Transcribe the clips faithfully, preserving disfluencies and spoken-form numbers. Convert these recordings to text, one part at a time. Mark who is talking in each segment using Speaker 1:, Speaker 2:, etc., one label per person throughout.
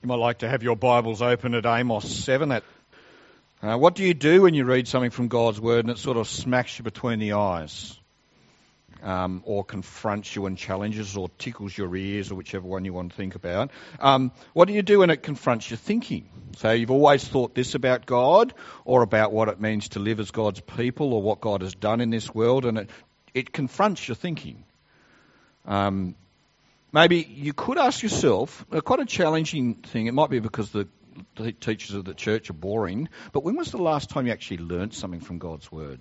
Speaker 1: You might like to have your Bibles open at Amos seven. That, uh, what do you do when you read something from God's Word and it sort of smacks you between the eyes? Um, or confronts you and challenges or tickles your ears, or whichever one you want to think about. Um, what do you do when it confronts your thinking? So you've always thought this about God, or about what it means to live as God's people, or what God has done in this world, and it, it confronts your thinking. Um, maybe you could ask yourself, uh, quite a challenging thing, it might be because the, the teachers of the church are boring, but when was the last time you actually learnt something from God's Word?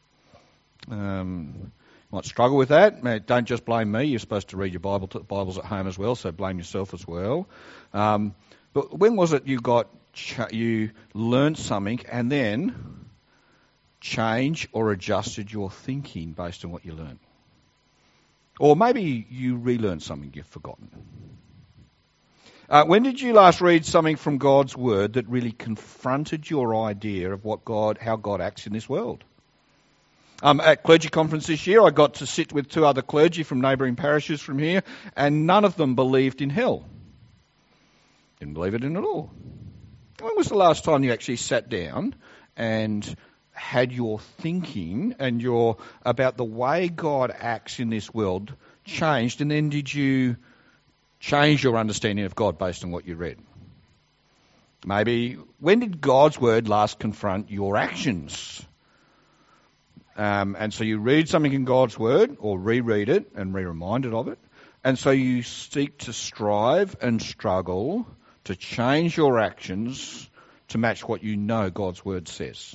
Speaker 1: Um... Might struggle with that. Don't just blame me. You're supposed to read your Bible to, Bibles at home as well, so blame yourself as well. Um, but when was it you got ch- you learned something and then changed or adjusted your thinking based on what you learned? Or maybe you relearned something you've forgotten. Uh, when did you last read something from God's Word that really confronted your idea of what God, how God acts in this world? Um, at clergy conference this year, I got to sit with two other clergy from neighbouring parishes from here, and none of them believed in hell. Didn't believe it in at all. When was the last time you actually sat down and had your thinking and your about the way God acts in this world changed, and then did you change your understanding of God based on what you read? Maybe, when did God's Word last confront your actions? Um, and so you read something in God's Word, or reread it and be reminded of it. And so you seek to strive and struggle to change your actions to match what you know God's Word says.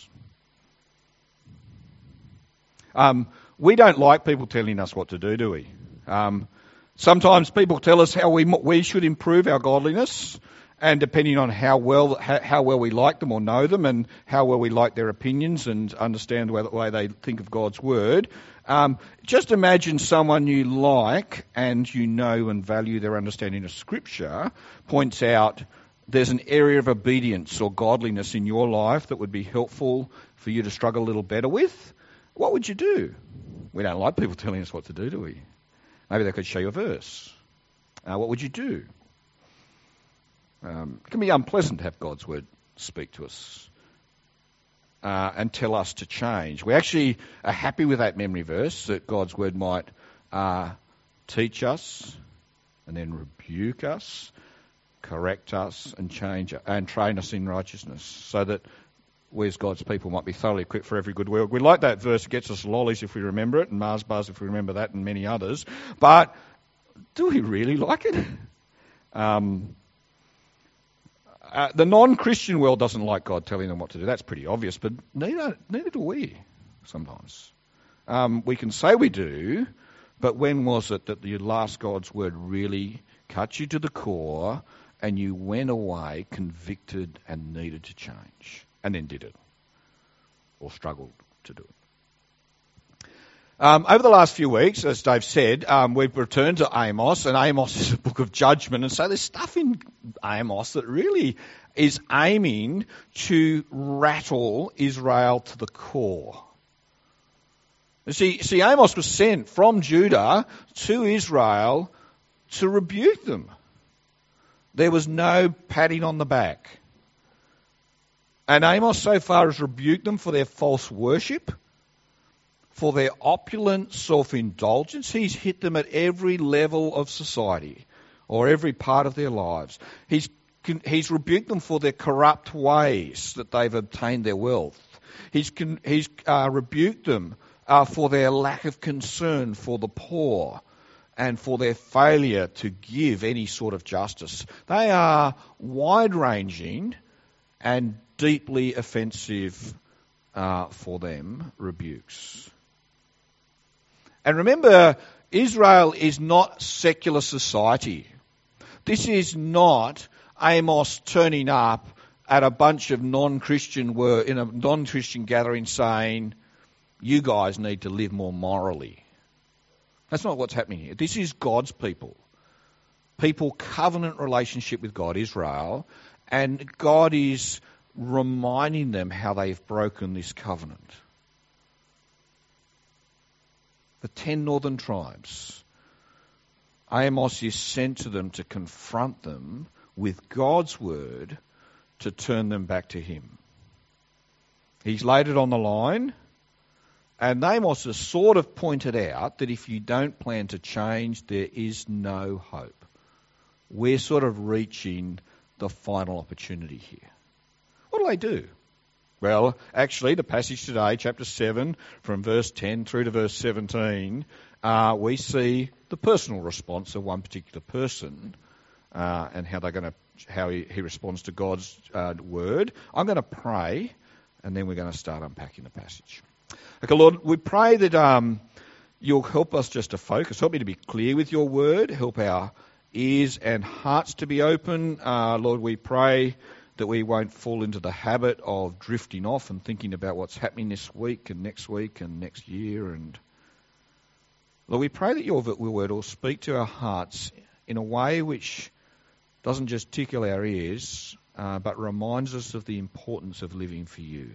Speaker 1: Um, we don't like people telling us what to do, do we? Um, sometimes people tell us how we we should improve our godliness. And depending on how well how, how well we like them or know them, and how well we like their opinions and understand the way, the way they think of God's Word, um, just imagine someone you like and you know and value their understanding of Scripture points out there's an area of obedience or godliness in your life that would be helpful for you to struggle a little better with. What would you do? We don't like people telling us what to do, do we? Maybe they could show you a verse. Uh, what would you do? Um, it can be unpleasant to have God's Word speak to us uh, and tell us to change. We actually are happy with that memory verse, that God's Word might uh, teach us and then rebuke us, correct us and change and train us in righteousness, so that we as God's people might be thoroughly equipped for every good work. We like that verse. It gets us lollies if we remember it, and Mars bars if we remember that, and many others. But do we really like it? Um Uh, the non-Christian world doesn't like God telling them what to do. That's pretty obvious, but neither, neither do we sometimes. Um, we can say we do, but when was it that the last God's Word really cut you to the core and you went away convicted and needed to change, and then did it, or struggled to do it? Um, over the last few weeks, as Dave said, um, we've returned to Amos, and Amos is a book of judgment, and so there's stuff in Amos that really is aiming to rattle Israel to the core. You see, see, Amos was sent from Judah to Israel to rebuke them. There was no patting on the back. And Amos so far has rebuked them for their false worship, for their opulent self-indulgence. He's hit them at every level of society, or every part of their lives. He's he's rebuked them for their corrupt ways that they've obtained their wealth. He's he's uh, rebuked them uh, for their lack of concern for the poor and for their failure to give any sort of justice. They are wide-ranging and deeply offensive uh, for them rebukes. And remember, Israel is not secular society. This is not Amos turning up at a bunch of non-Christian word in a non-Christian gathering saying, "You guys need to live more morally." That's not what's happening here. This is God's people. People covenant relationship with God, Israel, and God is reminding them how they've broken this covenant. The ten northern tribes, Amos is sent to them to confront them with God's word to turn them back to him. He's laid it on the line, and Amos has sort of pointed out that if you don't plan to change, there is no hope. We're sort of reaching the final opportunity here. What do they do? Well, actually, the passage today, chapter seven, from verse ten through to verse seventeen, uh, we see the personal response of one particular person uh, and how they're going to, how he, he responds to God's uh, word. I'm going to pray, and then we're going to start unpacking the passage. Okay, Lord, we pray that um, you'll help us just to focus, help me to be clear with your word, help our ears and hearts to be open. Uh, Lord, we pray that we won't fall into the habit of drifting off and thinking about what's happening this week and next week and next year. And Lord, we pray that your word will speak to our hearts in a way which doesn't just tickle our ears, uh, but reminds us of the importance of living for you.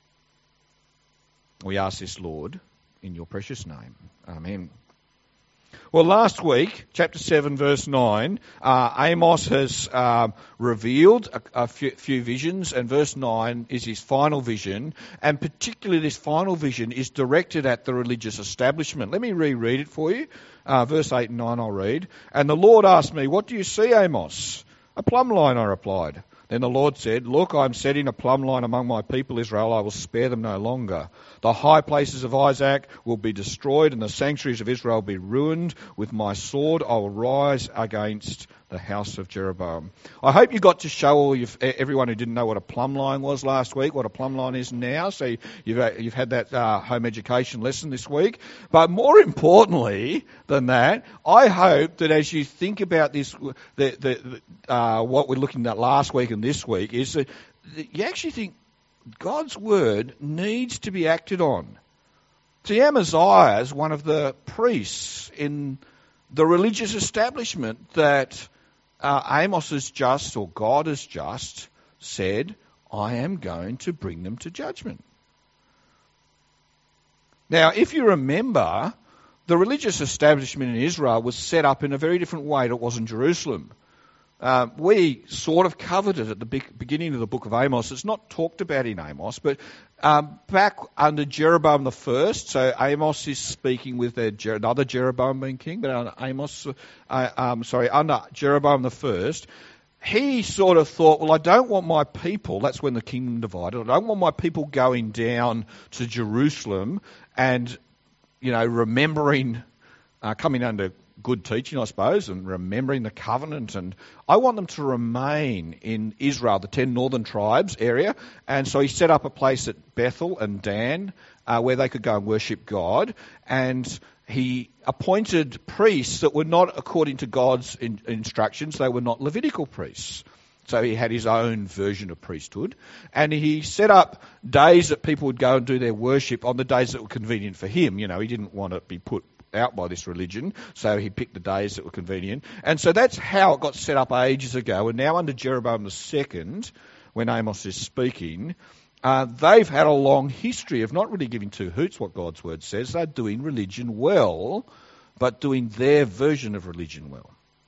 Speaker 1: We ask this, Lord, in your precious name. Amen. Well, last week, chapter seven, verse nine, uh, Amos has um, revealed a, a few, few visions, and verse nine is his final vision, and particularly this final vision is directed at the religious establishment. Let me reread it for you. Uh, verse eight and nine I'll read. And the Lord asked me, "What do you see, Amos?" "A plumb line," I replied. Then the Lord said, "Look, I am setting a plumb line among my people Israel. I will spare them no longer. The high places of Isaac will be destroyed, and the sanctuaries of Israel will be ruined. With my sword I will rise against the house of Jeroboam." I hope you got to show all your, everyone who didn't know what a plumb line was last week, what a plumb line is now. So you've, you've had that uh, home education lesson this week. But more importantly than that, I hope that as you think about this, the, the, uh, what we're looking at last week and this week, is that you actually think God's word needs to be acted on. See, Amaziah is one of the priests in the religious establishment that uh, Amos has just, or God has just, said, "I am going to bring them to judgment." Now, if you remember, the religious establishment in Israel was set up in a very different way than it was in Jerusalem. Uh, we sort of covered it at the big beginning of the book of Amos. It's not talked about in Amos, but um, back under Jeroboam the first, so Amos is speaking with their, another Jeroboam being king, but under Amos, uh, um, sorry, under Jeroboam the first, he sort of thought, well, I don't want my people, that's when the kingdom divided, I don't want my people going down to Jerusalem and, you know, remembering, uh, coming under good teaching, I suppose, and remembering the covenant. And I want them to remain in Israel, the ten northern tribes area. And so he set up a place at Bethel and Dan uh, where they could go and worship God. And he appointed priests that were not according to God's in- instructions. They were not Levitical priests. So he had his own version of priesthood. And he set up days that people would go and do their worship on the days that were convenient for him. You know, he didn't want to be put out by this religion, so he picked the days that were convenient. And so that's how it got set up ages ago. And now under Jeroboam the second, when Amos is speaking, uh, they've had a long history of not really giving two hoots what God's word says. They're doing religion well, but doing their version of religion well.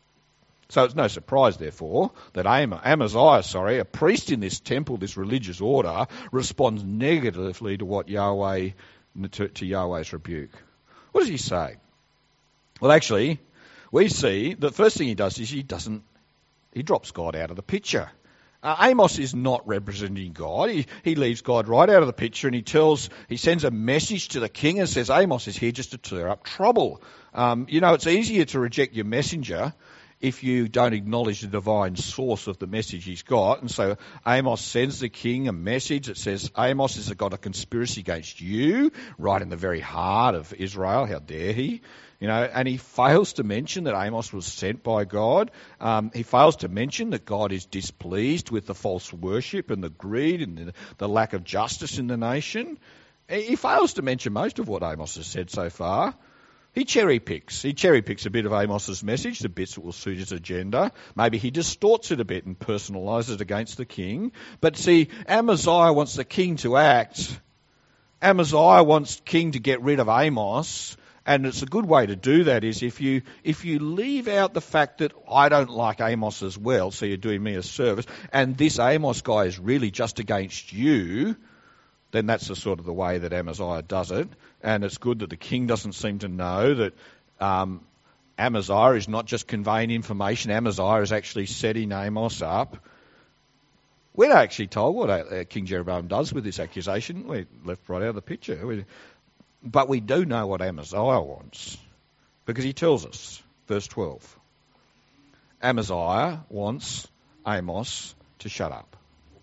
Speaker 1: So it's no surprise, therefore, that Am- Amaziah, sorry, a priest in this temple, this religious order, responds negatively to what Yahweh, to, to Yahweh's rebuke. What does he say? Well, actually, we see the first thing he does is he doesn't, he drops God out of the picture. Uh, Amos is not representing God. He, he leaves God right out of the picture, and he tells, he sends a message to the king and says, Amos is here just to stir up trouble. Um, you know, it's easier to reject your messenger if you don't acknowledge the divine source of the message he's got. And so Amos sends the king a message that says, Amos has got a conspiracy against you, right in the very heart of Israel. How dare he? You know, and he fails to mention that Amos was sent by God. Um, he fails to mention that God is displeased with the false worship and the greed and the, the lack of justice in the nation. He fails to mention most of what Amos has said so far. He cherry picks. He cherry picks a bit of Amos's message, the bits that will suit his agenda. Maybe he distorts it a bit and personalises it against the king. But see, Amaziah wants the king to act. Amaziah wants king to get rid of Amos. And it's a good way to do that is if you if you leave out the fact that I don't like Amos as well, so you're doing me a service, and this Amos guy is really just against you, then that's the sort of the way that Amaziah does it. And it's good that the king doesn't seem to know that um, Amaziah is not just conveying information. Amaziah is actually setting Amos up. We're not actually told what uh, King Jeroboam does with this accusation. We're left right out of the picture. We, But we do know what Amaziah wants, because he tells us, verse twelve. Amaziah wants Amos to shut up.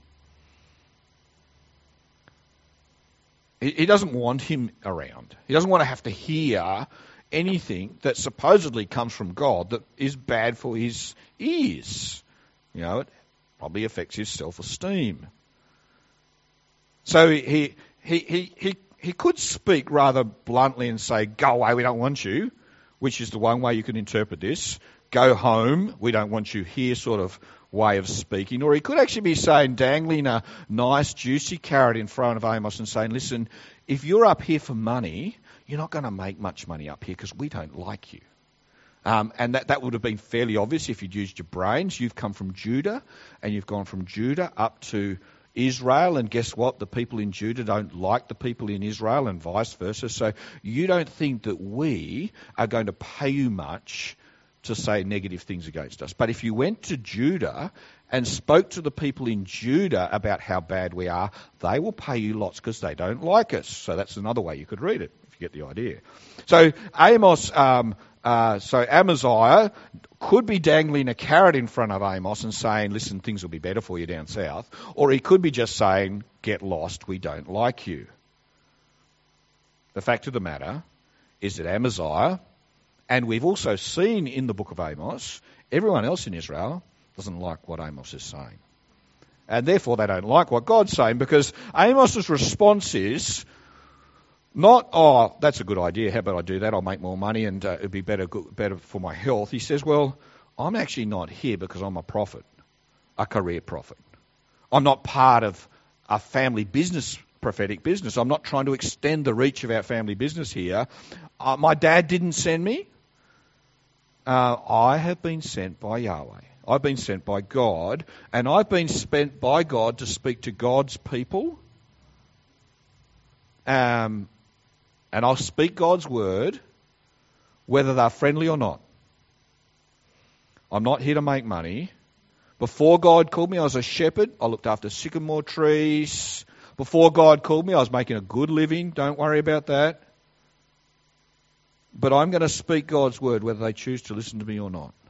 Speaker 1: He, he doesn't want him around. He doesn't want to have to hear anything that supposedly comes from God that is bad for his ears. You know, it probably affects his self-esteem. So he he he he. He could speak rather bluntly and say, go away, we don't want you, which is the one way you can interpret this. Go home, we don't want you here sort of way of speaking. Or he could actually be saying, dangling a nice, juicy carrot in front of Amos and saying, listen, if you're up here for money, you're not going to make much money up here because we don't like you. Um, and that, that would have been fairly obvious if you'd used your brains. You've come from Judah, and you've gone from Judah up to Israel, and guess what? The people in Judah don't like the people in Israel, and vice versa. So you don't think that we are going to pay you much to say negative things against us. But if you went to Judah and spoke to the people in Judah about how bad we are, they will pay you lots because they don't like us. So that's another way you could read it, if you get the idea. So Amos, um, uh, so Amaziah could be dangling a carrot in front of Amos and saying, listen, things will be better for you down south. Or he could be just saying, get lost, we don't like you. The fact of the matter is that Amaziah, and we've also seen in the book of Amos, everyone else in Israel doesn't like what Amos is saying. And therefore they don't like what God's saying, because Amos's response is not, oh, that's a good idea, how about I do that, I'll make more money and uh, it'll be better, good, better for my health. He says, well, I'm actually not here because I'm a prophet, a career prophet. I'm not part of a family business, prophetic business. I'm not trying to extend the reach of our family business here. Uh, my dad didn't send me. Uh, I have been sent by Yahweh. I've been sent by God, and I've been sent by God to speak to God's people. Um, and I'll speak God's word, whether they're friendly or not. I'm not here to make money. Before God called me, I was a shepherd. I looked after sycamore trees. Before God called me, I was making a good living. Don't worry about that. But I'm going to speak God's word, whether they choose to listen to me or not.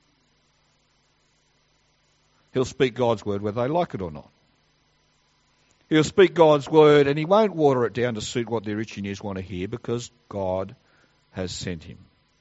Speaker 1: He'll speak God's word whether they like it or not. He'll speak God's word, and he won't water it down to suit what their itching ears want to hear, because God has sent him.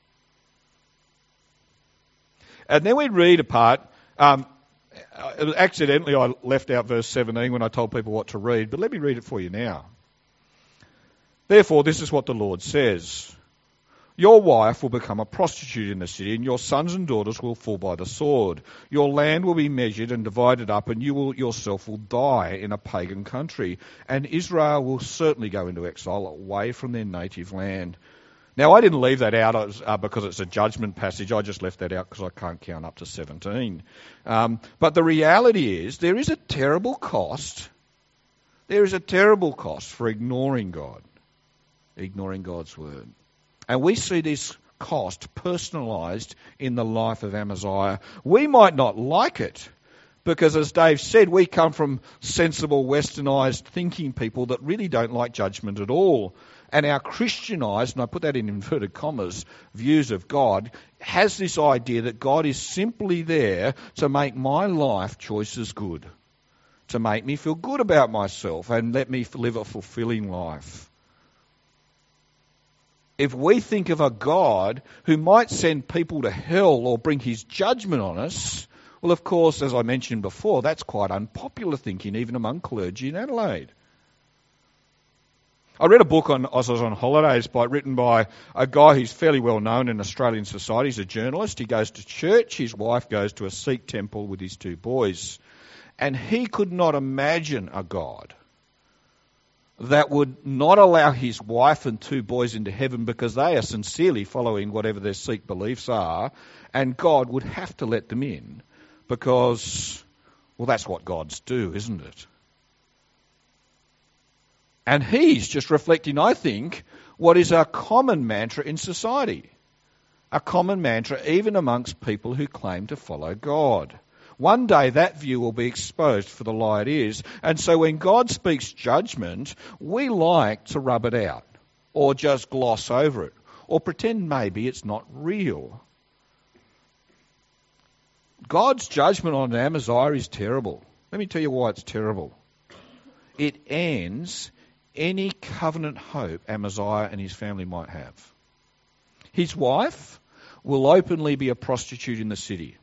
Speaker 1: And then we read a part. Um, accidentally, I left out verse seventeen when I told people what to read, but let me read it for you now. Therefore, this is what the Lord says. Your wife will become a prostitute in the city, and your sons and daughters will fall by the sword. Your land will be measured and divided up, and you will yourself will die in a pagan country. And Israel will certainly go into exile away from their native land. Now, I didn't leave that out uh, because it's a judgment passage. I just left that out because I can't count up to seventeen. Um, but the reality is there is a terrible cost. There is a terrible cost for ignoring God, ignoring God's word. And we see this cost personalised in the life of Amaziah. We might not like it, because as Dave said, we come from sensible, westernised thinking people that really don't like judgment at all. And our Christianised, and I put that in inverted commas, views of God has this idea that God is simply there to make my life choices good, to make me feel good about myself and let me live a fulfilling life. If we think of a God who might send people to hell or bring his judgment on us, well, of course, as I mentioned before, that's quite unpopular thinking, even among clergy in Adelaide. I read a book on, as I was on holidays, by, written by a guy who's fairly well known in Australian society. He's a journalist. He goes to church. His wife goes to a Sikh temple with his two boys. And he could not imagine a God that would not allow his wife and two boys into heaven because they are sincerely following whatever their Sikh beliefs are, and God would have to let them in because, well, that's what gods do, isn't it? And he's just reflecting, I think, what is a common mantra in society. A common mantra even amongst people who claim to follow God. One day that view will be exposed for the lie it is. And so when God speaks judgment, we like to rub it out or just gloss over it or pretend maybe it's not real. God's judgment on Amaziah is terrible. Let me tell you why it's terrible. It ends any covenant hope Amaziah and his family might have. His wife will openly be a prostitute in the city.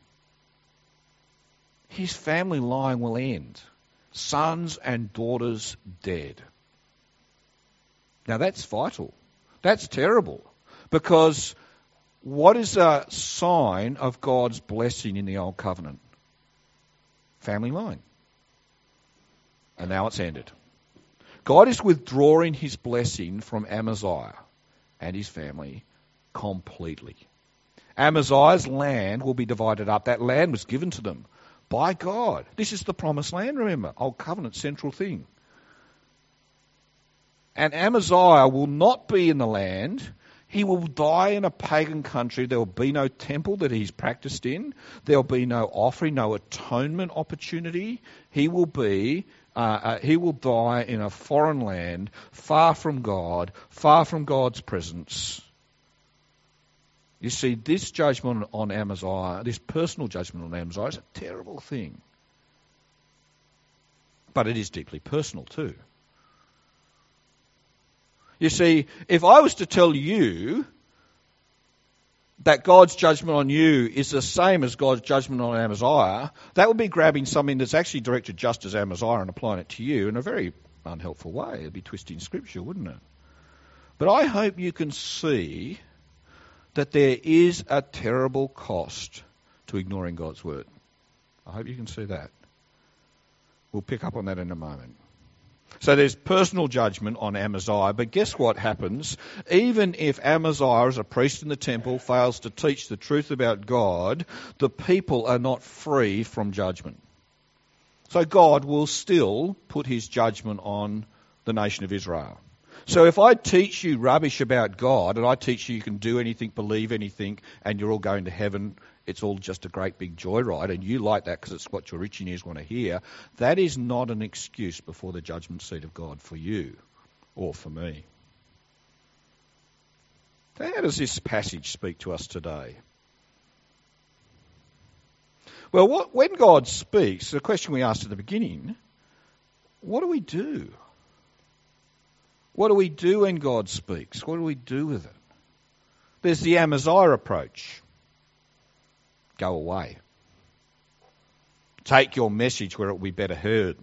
Speaker 1: His family line will end. Sons and daughters dead. Now that's vital. That's terrible. Because what is a sign of God's blessing in the Old Covenant? Family line. And now it's ended. God is withdrawing his blessing from Amaziah and his family completely. Amaziah's land will be divided up. That land was given to them by God. This is the promised land, remember. Old Covenant, central thing. And Amaziah will not be in the land. He will die in a pagan country. There will be no temple that he's practiced in. There will be no offering, no atonement opportunity. He will be, uh, uh, he will die in a foreign land, far from God, far from God's presence. You see, this judgment on Amaziah, this personal judgment on Amaziah is a terrible thing. But it is deeply personal too. You see, if I was to tell you that God's judgment on you is the same as God's judgment on Amaziah, that would be grabbing something that's actually directed just as Amaziah and applying it to you in a very unhelpful way. It would be twisting Scripture, wouldn't it? But I hope you can see that there is a terrible cost to ignoring God's word. I hope you can see that. We'll pick up on that in a moment. So there's personal judgment on Amaziah, but guess what happens? Even if Amaziah, as a priest in the temple, fails to teach the truth about God, the people are not free from judgment. So God will still put his judgment on the nation of Israel. So if I teach you rubbish about God, and I teach you you can do anything, believe anything, and you're all going to heaven, it's all just a great big joyride, and you like that because it's what your itching ears want to hear, that is not an excuse before the judgment seat of God for you or for me. So how does this passage speak to us today? Well, what, when God speaks, the question we asked at the beginning, what do we do? What do we do when God speaks? What do we do with it? There's the Amaziah approach. Go away. Take your message where it will be better heard.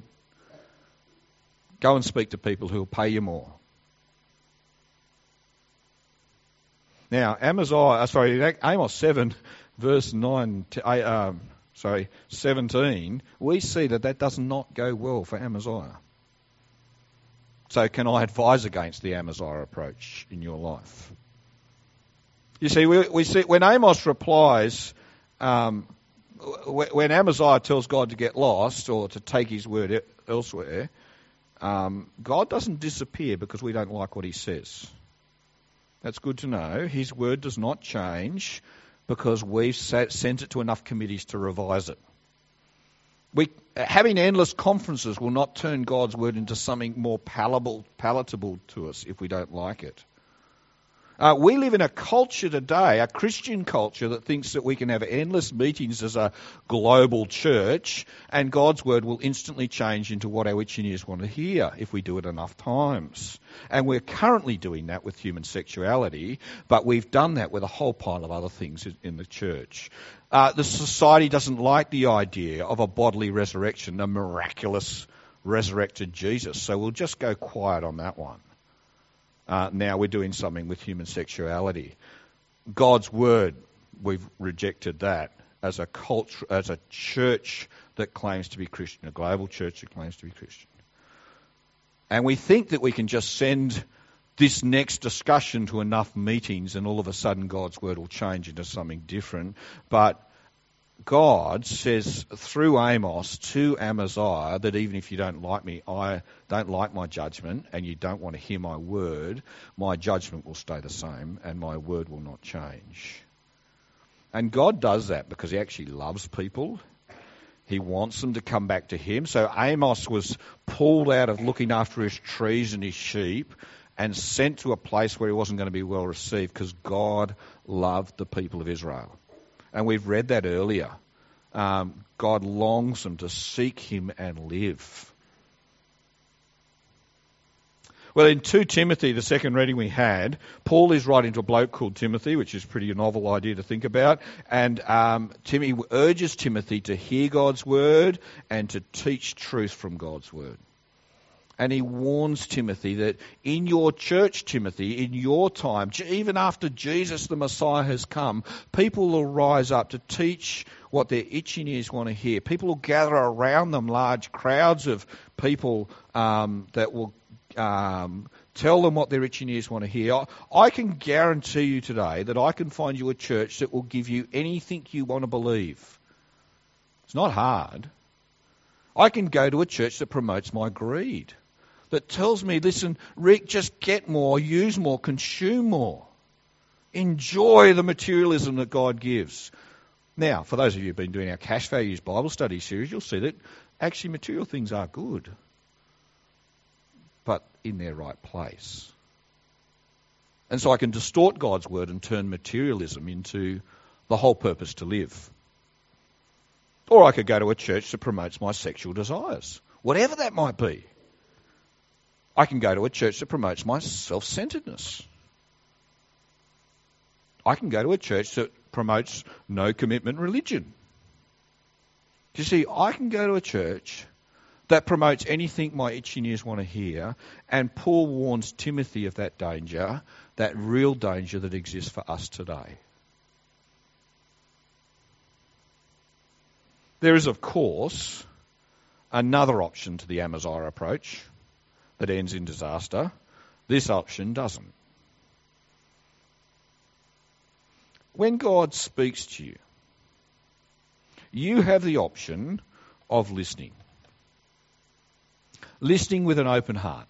Speaker 1: Go and speak to people who will pay you more. Now, Amaziah, sorry, Amos seven, verse nine, uh, sorry, seventeen, we see that that does not go well for Amaziah. So can I advise against the Amaziah approach in your life? You see, we, we see when Amos replies, um, when Amaziah tells God to get lost or to take his word elsewhere, um, God doesn't disappear because we don't like what he says. That's good to know. His word does not change because we've sent it to enough committees to revise it. We, having endless conferences will not turn God's word into something more palatable, palatable to us if we don't like it. Uh, we live in a culture today, a Christian culture, that thinks that we can have endless meetings as a global church and God's word will instantly change into what our itching ears want to hear if we do it enough times. And we're currently doing that with human sexuality, but we've done that with a whole pile of other things in the church. Uh, the society doesn't like the idea of a bodily resurrection, a miraculous resurrected Jesus, so we'll just go quiet on that one. Uh, now we're doing something with human sexuality. God's word, we've rejected that as a culture, as a church that claims to be Christian, a global church that claims to be Christian. And we think that we can just send this next discussion to enough meetings and all of a sudden God's word will change into something different. But God says through Amos to Amaziah that even if you don't like me, I don't like my judgment, and you don't want to hear my word, my judgment will stay the same and my word will not change. And God does that because he actually loves people. He wants them to come back to him. So Amos was pulled out of looking after his trees and his sheep and sent to a place where he wasn't going to be well received because God loved the people of Israel. And we've read that earlier. Um, God longs them to seek him and live. Well, in Second Timothy, the second reading we had, Paul is writing to a bloke called Timothy, which is pretty a novel idea to think about. And um, Timothy urges Timothy to hear God's word and to teach truth from God's word. And he warns Timothy that in your church, Timothy, in your time, even after Jesus the Messiah has come, people will rise up to teach what their itching ears want to hear. People will gather around them, large crowds of people um, that will um, tell them what their itching ears want to hear. I, I can guarantee you today that I can find you a church that will give you anything you want to believe. It's not hard. I can go to a church that promotes my greed, that tells me, listen, Rick, just get more, use more, consume more. Enjoy the materialism that God gives. Now, for those of you who've been doing our Cash Values Bible Study series, you'll see that actually material things are good, but in their right place. And so I can distort God's word and turn materialism into the whole purpose to live. Or I could go to a church that promotes my sexual desires, whatever that might be. I can go to a church that promotes my self-centeredness. I can go to a church that promotes no commitment religion. You see, I can go to a church that promotes anything my itching ears want to hear, and Paul warns Timothy of that danger, that real danger that exists for us today. There is, of course, another option to the Amaziah approach that ends in disaster. This option doesn't. When God speaks to you, you have the option of listening. Listening with an open heart.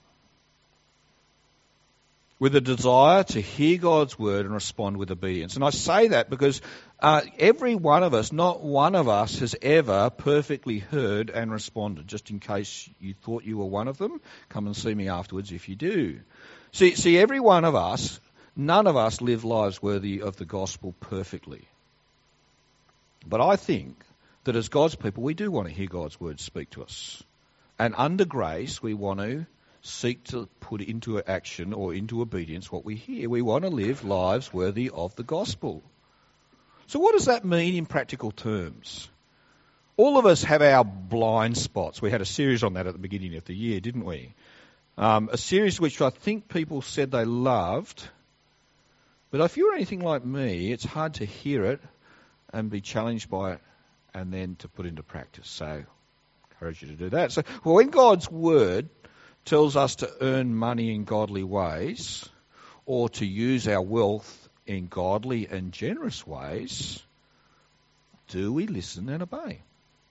Speaker 1: With a desire to hear God's word and respond with obedience. And I say that because uh, every one of us, not one of us has ever perfectly heard and responded. Just in case you thought you were one of them, come and see me afterwards if you do. See, see, every one of us, none of us live lives worthy of the gospel perfectly. But I think that as God's people, we do want to hear God's word speak to us. And under grace, we want to seek to put into action or into obedience what we hear. We want to live lives worthy of the gospel. So what does that mean in practical terms? All of us have our blind spots. We had a series on that at the beginning of the year, didn't we? Um, a series which I think people said they loved. But if you're anything like me, it's hard to hear it and be challenged by it and then to put into practice. So I encourage you to do that. So well, when God's word tells us to earn money in godly ways or to use our wealth in godly and generous ways, do we listen and obey?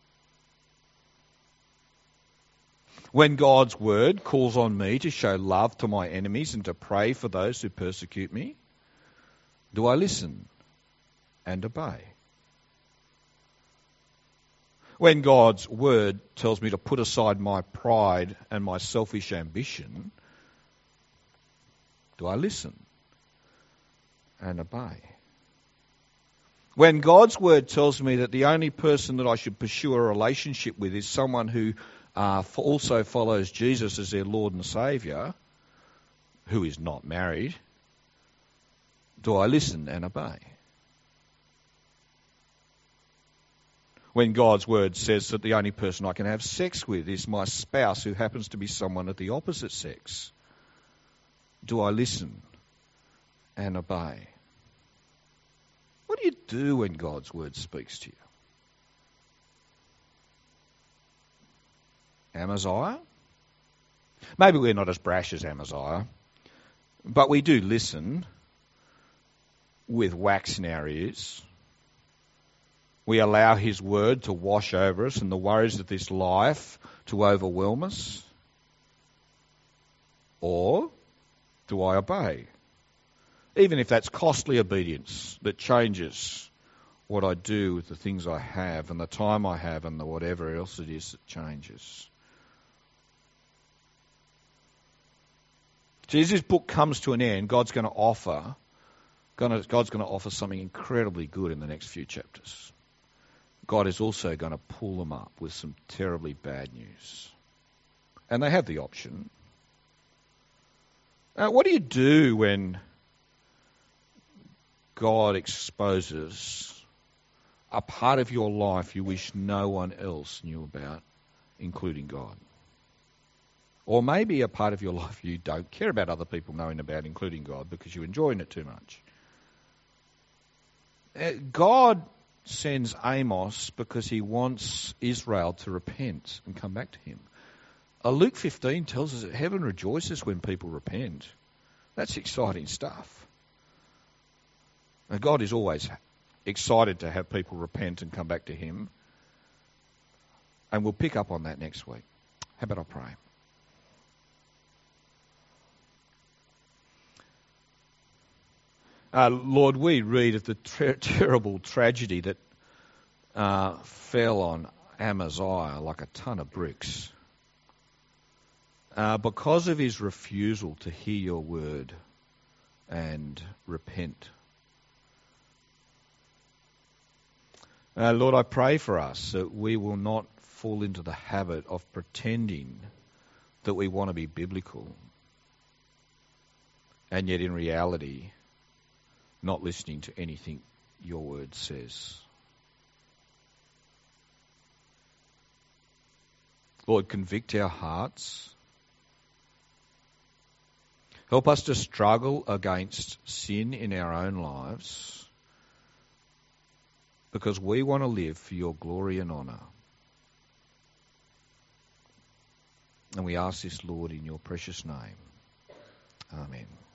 Speaker 1: When God's word calls on me to show love to my enemies and to pray for those who persecute me, do I listen and obey? When God's word tells me to put aside my pride and my selfish ambition, do I listen and obey? When God's word tells me that the only person that I should pursue a relationship with is someone who uh, also follows Jesus as their Lord and Saviour, who is not married, do I listen and obey? When God's word says that the only person I can have sex with is my spouse who happens to be someone of the opposite sex, do I listen and obey? What do you do when God's word speaks to you? Amaziah? Maybe we're not as brash as Amaziah, but we do listen with wax in our ears. We allow his word to wash over us and the worries of this life to overwhelm us. Or do I obey? Even if that's costly obedience that changes what I do with the things I have and the time I have and the whatever else it is that changes. See, as this book comes to an end, God's going to offer, God's going to offer something incredibly good in the next few chapters. God is also going to pull them up with some terribly bad news. And they have the option. Now, what do you do when God exposes a part of your life you wish no one else knew about, including God? Or maybe a part of your life you don't care about other people knowing about, including God, because you're enjoying it too much. God sends Amos because he wants Israel to repent and come back to him. Uh, Luke fifteen tells us that heaven rejoices when people repent. That's exciting stuff. Now, God is always excited to have people repent and come back to him. And we'll pick up on that next week. How about I pray? Uh, Lord, we read of the ter- terrible tragedy that uh, fell on Amaziah like a ton of bricks. Uh, because of his refusal to hear your word and repent. Uh, Lord, I pray for us that we will not fall into the habit of pretending that we want to be biblical and yet in reality not listening to anything your word says. Lord, convict our hearts. Help us to struggle against sin in our own lives because we want to live for your glory and honour. And we ask this, Lord, in your precious name. Amen.